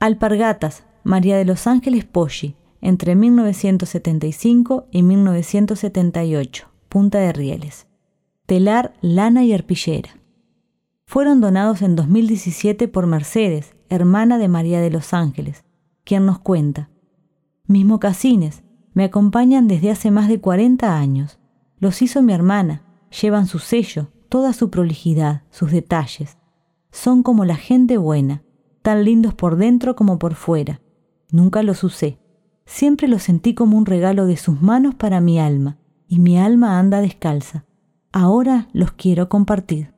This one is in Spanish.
Alpargatas, María de los Ángeles Poggi, entre 1975 y 1978, Punta de Rieles. Telar, lana y arpillera. Fueron donados en 2017 por Mercedes, hermana de María de los Ángeles, quien nos cuenta: mis mocasines me acompañan desde hace más de 40 años. Los hizo mi hermana, llevan su sello, toda su prolijidad, sus detalles. Son como la gente buena, tan lindos por dentro como por fuera. Nunca los usé. Siempre los sentí como un regalo de sus manos para mi alma, y mi alma anda descalza. Ahora los quiero compartir.